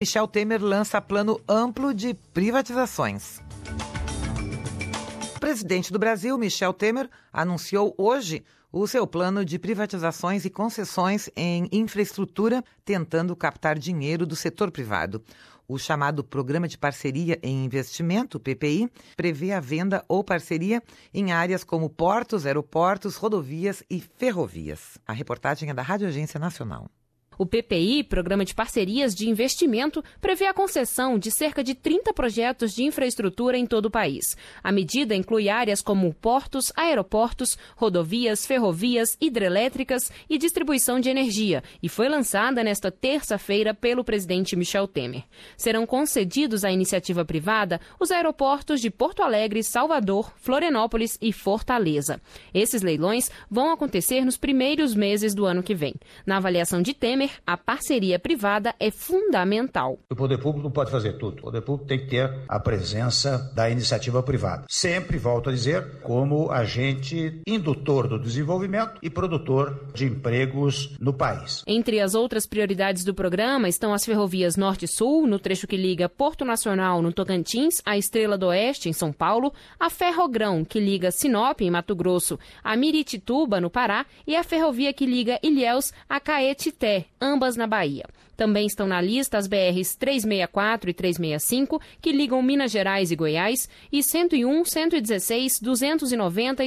Michel Temer lança plano amplo de privatizações. O presidente do Brasil, Michel Temer, anunciou hoje o seu plano de privatizações e concessões em infraestrutura, tentando captar dinheiro do setor privado. O chamado Programa de Parceria em Investimento, PPI, prevê a venda ou parceria em áreas como portos, aeroportos, rodovias e ferrovias. A reportagem é da Rádio Agência Nacional. O PPI, Programa de Parcerias de Investimento, prevê a concessão de cerca de 30 projetos de infraestrutura em todo o país. A medida inclui áreas como portos, aeroportos, rodovias, ferrovias, hidrelétricas e distribuição de energia e foi lançada nesta terça-feira pelo presidente Michel Temer. Serão concedidos à iniciativa privada os aeroportos de Porto Alegre, Salvador, Florianópolis e Fortaleza. Esses leilões vão acontecer nos primeiros meses do ano que vem. Na avaliação de Temer, a parceria privada é fundamental. O poder público não pode fazer tudo. O poder público tem que ter a presença da iniciativa privada. Sempre, volto a dizer, como agente indutor do desenvolvimento e produtor de empregos no país. Entre as outras prioridades do programa estão as ferrovias Norte-Sul, no trecho que liga Porto Nacional, no Tocantins, a Estrela do Oeste, em São Paulo, a Ferrogrão, que liga Sinop, em Mato Grosso, a Miritituba, no Pará, e a ferrovia que liga Ilhéus a Caetité, ambas na Bahia. Também estão na lista as BRs 364 e 365, que ligam Minas Gerais e Goiás, e 101, 116, 290 e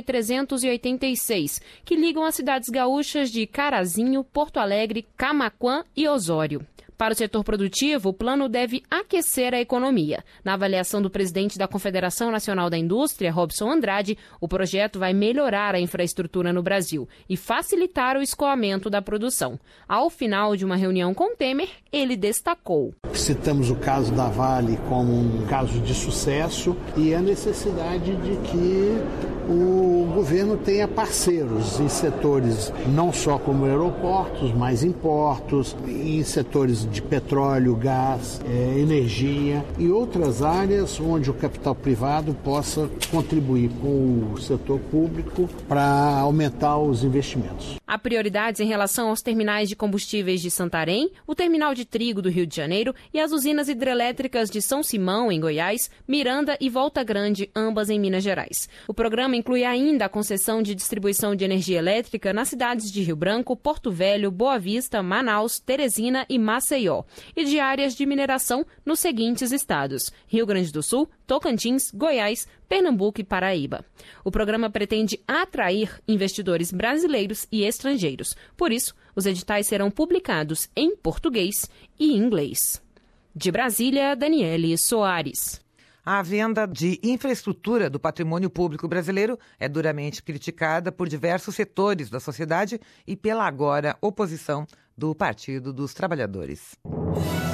386, que ligam as cidades gaúchas de Carazinho, Porto Alegre, Camaquã e Osório. Para o setor produtivo, o plano deve aquecer a economia. Na avaliação do presidente da Confederação Nacional da Indústria, Robson Andrade, o projeto vai melhorar a infraestrutura no Brasil e facilitar o escoamento da produção. Ao final de uma reunião com Temer, ele destacou: citamos o caso da Vale como um caso de sucesso e a necessidade de que o governo tenha parceiros em setores não só como aeroportos, mas em portos, em setores de petróleo, gás, energia e outras áreas onde o capital privado possa contribuir com o setor público para aumentar os investimentos. Há prioridades em relação aos terminais de combustíveis de Santarém, o terminal de trigo do Rio de Janeiro e as usinas hidrelétricas de São Simão, em Goiás, Miranda e Volta Grande, ambas em Minas Gerais. O programa inclui ainda a concessão de distribuição de energia elétrica nas cidades de Rio Branco, Porto Velho, Boa Vista, Manaus, Teresina e Maceió, e de áreas de mineração nos seguintes estados: Rio Grande do Sul, Tocantins, Goiás, Pernambuco e Paraíba. O programa pretende atrair investidores brasileiros e estrangeiros. Por isso, os editais serão publicados em português e inglês. De Brasília, Daniele Soares. A venda de infraestrutura do patrimônio público brasileiro é duramente criticada por diversos setores da sociedade e pela agora oposição do Partido dos Trabalhadores.